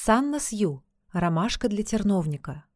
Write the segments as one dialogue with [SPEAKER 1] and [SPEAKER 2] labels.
[SPEAKER 1] Санна Сью. Ромашка для терновника.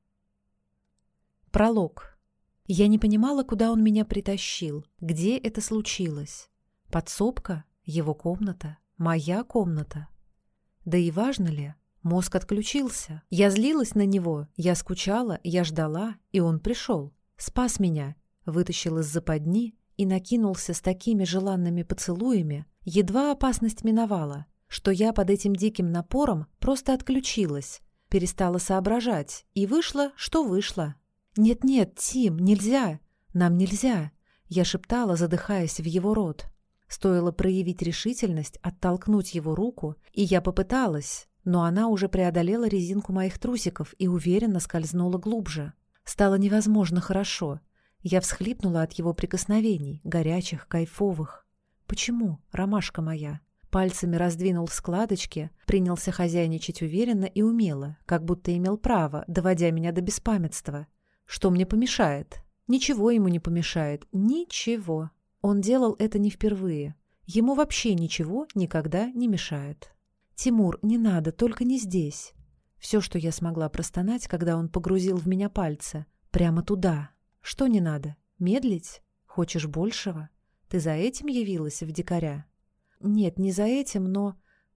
[SPEAKER 1] Пролог. Я не понимала, куда он меня притащил, где это случилось. Подсобка, его комната, моя комната. Да и важно ли? Мозг отключился. Я злилась на него, я скучала, я ждала, и он пришел. Спас меня, вытащил из западни и накинулся с такими желанными поцелуями, едва опасность миновала, что я под этим диким напором просто отключилась, перестала соображать, и вышло, что вышло. «Нет-нет, Тим, нельзя! Нам нельзя!» Я шептала, задыхаясь в его рот. Стоило проявить решительность, оттолкнуть его руку, и я попыталась, но она уже преодолела резинку моих трусиков и уверенно скользнула глубже. Стало невозможно хорошо. Я всхлипнула от его прикосновений, горячих, кайфовых. «Почему, ромашка моя?» Пальцами раздвинул складочки, принялся хозяйничать уверенно и умело, как будто имел право, доводя меня до беспамятства. Что мне помешает? Ничего ему не помешает. Ничего. Он делал это не впервые. Ему вообще ничего никогда не мешает. «Тимур, не надо, только не здесь». Все, что я смогла простонать, когда он погрузил в меня пальцы. Прямо туда. Что не надо? Медлить? Хочешь большего? Ты за этим явилась в дикаря? «Нет, не за этим, но...»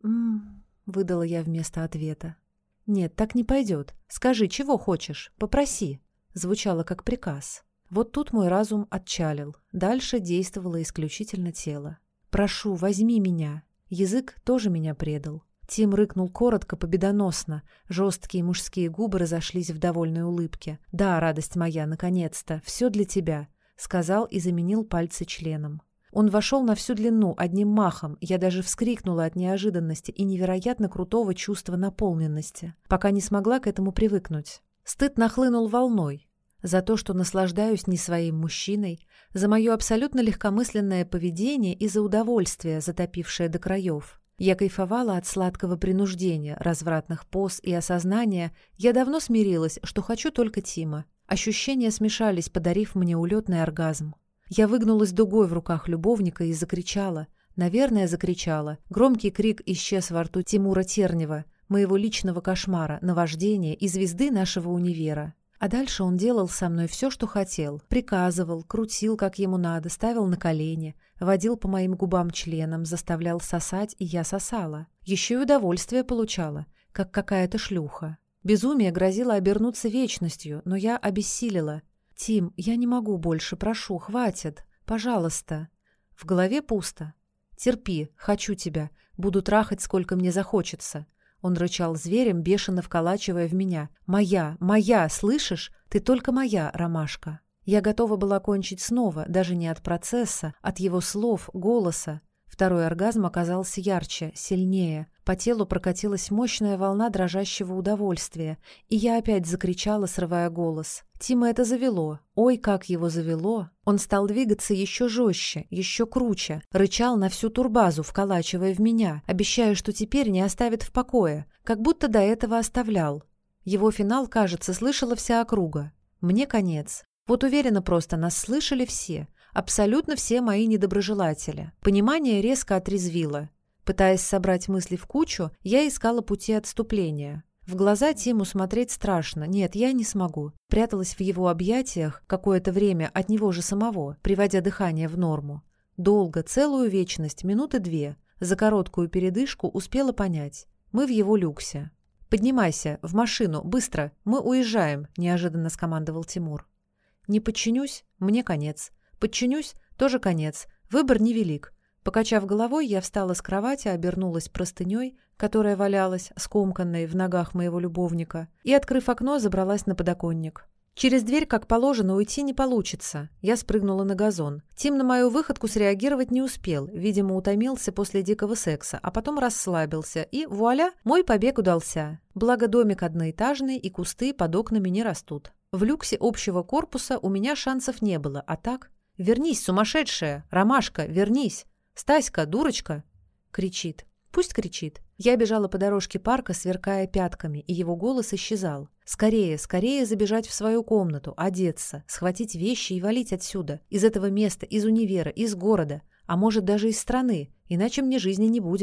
[SPEAKER 1] выдала я вместо ответа. «Нет, так не пойдет. Скажи, чего хочешь? Попроси». Звучало как приказ. Вот тут мой разум отчалил. Дальше действовало исключительно тело. «Прошу, возьми меня». Язык тоже меня предал. Тим рыкнул коротко, победоносно. Жесткие мужские губы разошлись в довольной улыбке. «Да, радость моя, наконец-то, все для тебя», — сказал и заменил пальцы членом. Он вошел на всю длину, одним махом. Я даже вскрикнула от неожиданности и невероятно крутого чувства наполненности, пока не смогла к этому привыкнуть. Стыд нахлынул волной. За то, что наслаждаюсь не своим мужчиной, за мое абсолютно легкомысленное поведение и за удовольствие, затопившее до краев. Я кайфовала от сладкого принуждения, развратных поз и осознания. Я давно смирилась, что хочу только Тима. Ощущения смешались, подарив мне улетный оргазм. Я выгнулась дугой в руках любовника и закричала. Наверное, закричала. Громкий крик исчез во рту Тимура Тернева, моего личного кошмара, наваждения и звезды нашего универа. А дальше он делал со мной все, что хотел. Приказывал, крутил, как ему надо, ставил на колени, водил по моим губам членом, заставлял сосать, и я сосала. Еще и удовольствие получала, как какая-то шлюха. Безумие грозило обернуться вечностью, но я обессилила. «Тим, я не могу больше, прошу, хватит, пожалуйста». В голове пусто. «Терпи, хочу тебя, буду трахать, сколько мне захочется». Он рычал зверем, бешено вколачивая в меня. «Моя, моя, слышишь? Ты только моя, ромашка». Я готова была кончить снова, даже не от процесса, от его слов, голоса. Второй оргазм оказался ярче, сильнее. По телу прокатилась мощная волна дрожащего удовольствия, и я опять закричала, срывая голос. Тима это завело. Ой, как его завело! Он стал двигаться еще жестче, еще круче, рычал на всю турбазу, вколачивая в меня, обещая, что теперь не оставит в покое, как будто до этого оставлял. Его финал, кажется, слышала вся округа. Мне конец. Вот уверена просто, нас слышали все. Абсолютно все мои недоброжелатели. Понимание резко отрезвило. Пытаясь собрать мысли в кучу, я искала пути отступления. В глаза Тиму смотреть страшно. Нет, я не смогу. Пряталась в его объятиях какое-то время от него же самого, приводя дыхание в норму. Долго, целую вечность, минуты 2. За короткую передышку успела понять. Мы в его люксе. «Поднимайся, в машину, быстро, мы уезжаем», – неожиданно скомандовал Тимур. «Не подчинюсь, мне конец. Подчинюсь, тоже конец. Выбор невелик». Покачав головой, я встала с кровати, обернулась простыней, которая валялась, скомканной в ногах моего любовника, и, открыв окно, забралась на подоконник. Через дверь, как положено, уйти не получится. Я спрыгнула на газон. Тим на мою выходку среагировать не успел, видимо, утомился после дикого секса, а потом расслабился, и, вуаля, мой побег удался. Благо домик одноэтажный, и кусты под окнами не растут. В люксе общего корпуса у меня шансов не было, а так... «Вернись, сумасшедшая! Ромашка, вернись! Стаська, дурочка!» Кричит. Пусть кричит. Я бежала по дорожке парка, сверкая пятками, и его голос исчезал. Скорее, скорее забежать в свою комнату, одеться, схватить вещи и валить отсюда. Из этого места, из универа, из города, а может даже из страны, иначе мне жизни не будет.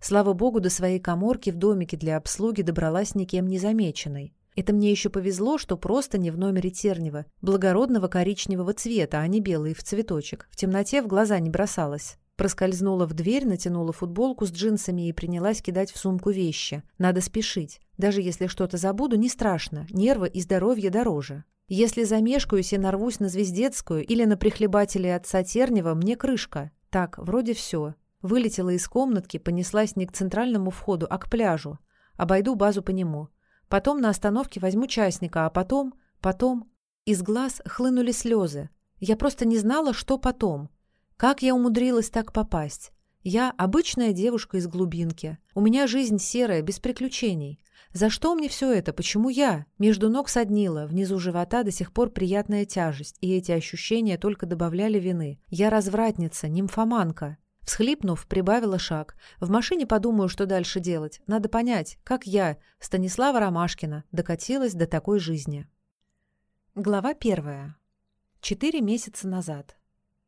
[SPEAKER 1] Слава богу, до своей каморки в домике для обслуги добралась никем не замеченной. Это мне еще повезло, что просто не в номере Тернева, благородного коричневого цвета, а не белый в цветочек. В темноте в глаза не бросалась. Проскользнула в дверь, натянула футболку с джинсами и принялась кидать в сумку вещи. Надо спешить. Даже если что-то забуду, не страшно. Нервы и здоровье дороже. Если замешкаюсь и нарвусь на Звездецкую или на прихлебателей отца Тернева, мне крышка. Так, вроде все. Вылетела из комнатки, понеслась не к центральному входу, а к пляжу. Обойду базу по нему. Потом на остановке возьму частника, а потом... Из глаз хлынули слезы. Я просто не знала, что потом. Как я умудрилась так попасть? Я обычная девушка из глубинки. У меня жизнь серая, без приключений. За что мне все это? Почему я? Между ног соднило, внизу живота до сих пор приятная тяжесть, и эти ощущения только добавляли вины. Я развратница, нимфоманка. Всхлипнув, прибавила шаг. В машине подумаю, что дальше делать. Надо понять, как я, Станислава Ромашкина, докатилась до такой жизни. Глава 1. 4 месяца назад.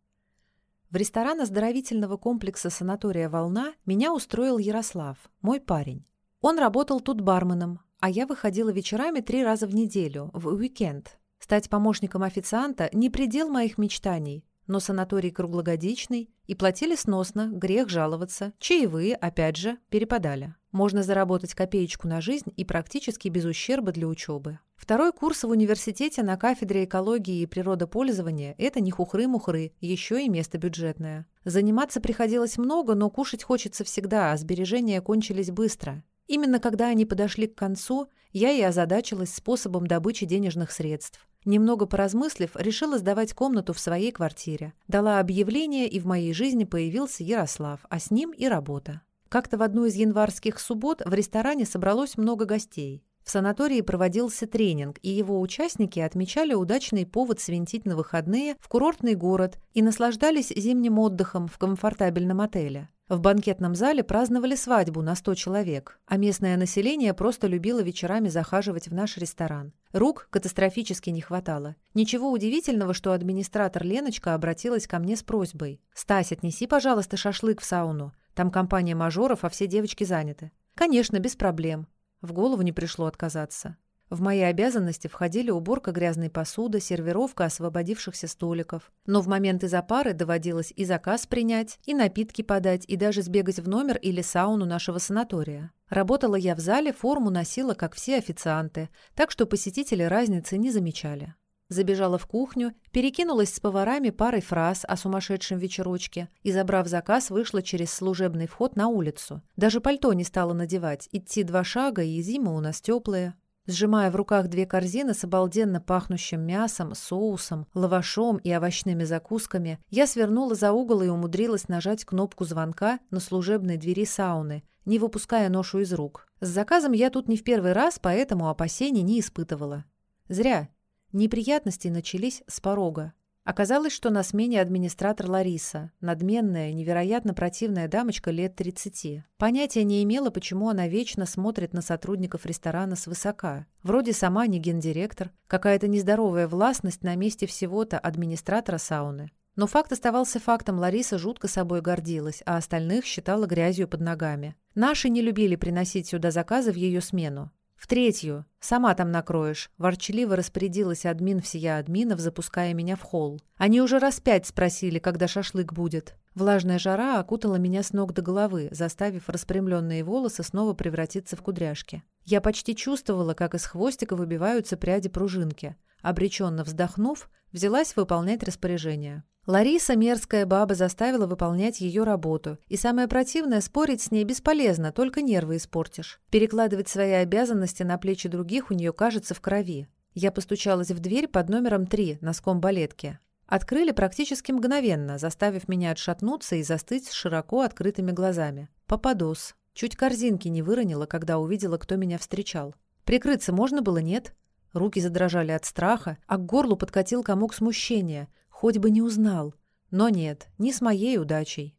[SPEAKER 1] В ресторан оздоровительного комплекса санатория «Волна» меня устроил Ярослав, мой парень. Он работал тут барменом, а я выходила вечерами 3 раза в неделю, в уикенд. Стать помощником официанта – не предел моих мечтаний, но санаторий круглогодичный, и платили сносно, грех жаловаться, чаевые, опять же, перепадали. Можно заработать копеечку на жизнь и практически без ущерба для учебы. 2-й курс в университете на кафедре экологии и природопользования – это не хухры-мухры, еще и место бюджетное. Заниматься приходилось много, но кушать хочется всегда, а сбережения кончились быстро. Именно когда они подошли к концу, я и озадачилась способом добычи денежных средств. Немного поразмыслив, решила сдавать комнату в своей квартире. Дала объявление, и в моей жизни появился Ярослав, а с ним и работа. Как-то в одну из январских суббот в ресторане собралось много гостей. В санатории проводился тренинг, и его участники отмечали удачный повод свинтить на выходные в курортный город и наслаждались зимним отдыхом в комфортабельном отеле. В банкетном зале праздновали свадьбу на 100 человек, а местное население просто любило вечерами захаживать в наш ресторан. Рук катастрофически не хватало. Ничего удивительного, что администратор Леночка обратилась ко мне с просьбой. «Стась, отнеси, пожалуйста, шашлык в сауну. Там компания мажоров, а все девочки заняты». «Конечно, без проблем». В голову не пришло отказаться. В мои обязанности входили уборка грязной посуды, сервировка освободившихся столиков. Но в моменты запары доводилось и заказ принять, и напитки подать, и даже сбегать в номер или сауну нашего санатория. Работала я в зале, форму носила, как все официанты, так что посетители разницы не замечали. Забежала в кухню, перекинулась с поварами парой фраз о сумасшедшем вечерочке и, забрав заказ, вышла через служебный вход на улицу. Даже пальто не стала надевать, идти 2 шага, и зима у нас теплая. Сжимая в руках 2 корзины с обалденно пахнущим мясом, соусом, лавашом и овощными закусками, я свернула за угол и умудрилась нажать кнопку звонка на служебной двери сауны, не выпуская ношу из рук. С заказом я тут не в первый раз, поэтому опасений не испытывала. Зря. Неприятности начались с порога. Оказалось, что на смене администратор Лариса, надменная, невероятно противная дамочка лет 30. Понятия не имела, почему она вечно смотрит на сотрудников ресторана свысока. Вроде сама не гендиректор, какая-то нездоровая властность на месте всего-то администратора сауны. Но факт оставался фактом, Лариса жутко собой гордилась, а остальных считала грязью под ногами. Наши не любили приносить сюда заказы в ее смену. «В 3-ю. Сама там накроешь», – ворчливо распорядилась админ всея админов, запуская меня в холл. Они уже раз 5 спросили, когда шашлык будет. Влажная жара окутала меня с ног до головы, заставив распрямленные волосы снова превратиться в кудряшки. Я почти чувствовала, как из хвостика выбиваются пряди пружинки. Обреченно вздохнув, взялась выполнять распоряжение. Лариса, мерзкая баба, заставила выполнять ее работу. И самое противное, спорить с ней бесполезно, только нервы испортишь. Перекладывать свои обязанности на плечи других у нее, кажется, в крови. Я постучалась в дверь под номером 3 носком балетки. Открыли практически мгновенно, заставив меня отшатнуться и застыть с широко открытыми глазами. Попадос. Чуть корзинки не выронила, когда увидела, кто меня встречал. Прикрыться можно было, нет? Руки задрожали от страха, а к горлу подкатил комок смущения. Хоть бы не узнал. Но нет, не с моей удачей.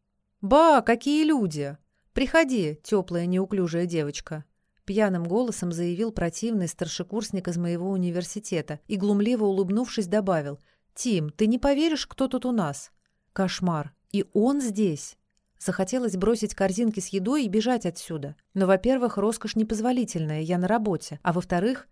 [SPEAKER 1] «Ба, какие люди! Приходи, теплая неуклюжая девочка!» Пьяным голосом заявил противный старшекурсник из моего университета и, глумливо улыбнувшись, добавил: «Тим, ты не поверишь, кто тут у нас?» Кошмар. И он здесь. Захотелось бросить корзинки с едой и бежать отсюда. Но, во-первых, роскошь непозволительная, я на работе, а во-вторых,